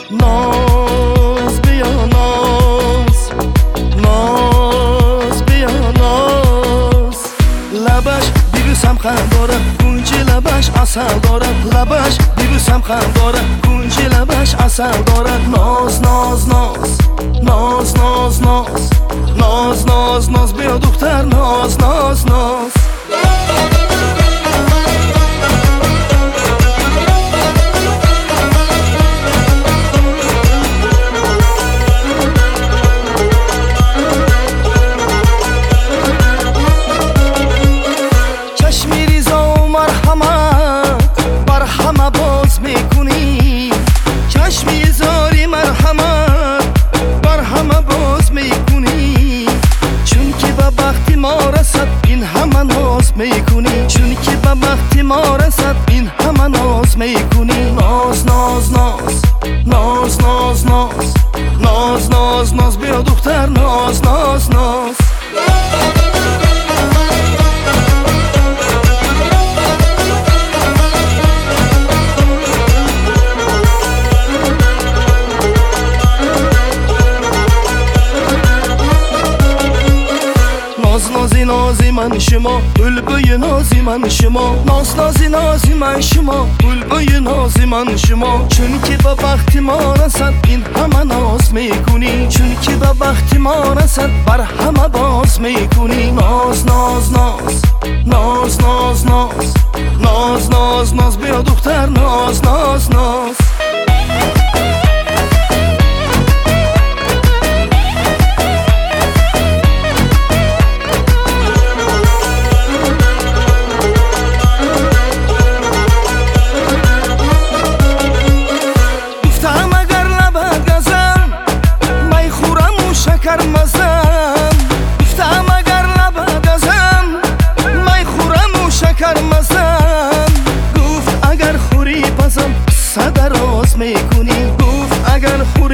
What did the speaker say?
ناز بیا ناز، ناز بیا ناز. لبش بیبوسم خند داره، گونجی لبش عسل داره. لبش بیبوسم خند داره، گونجی لبش عسل داره. ناز ناز ناز، ناز ناز ناز، ناز ناز ناز بیا دختر ناز ناز ناز. میکنی چون که به وقتی ما رسد این همه ناز میکنی. ناز ناز ناز، ناز ناز ناز، ناز ناز ناز بیا دختر ناز ناز ناز. نازی نازی من شما، بلبل نازی من شما. ناز نازی نازی من شما، بلبل نازی من شما. چون که به وقتی ما رسد این همه ناز میکنی، چون که به وقتی ما رسد بر همه باز میکنی. ناز ناز ناز، ناز ناز ناز، ناز ناز ناز بیا دختر ناز ناز ناز. گفتم اگر لبت ازم می خورم و شکر مزم. گفت اگر خوری پسم صد راز میکنی. گفت اگر خوری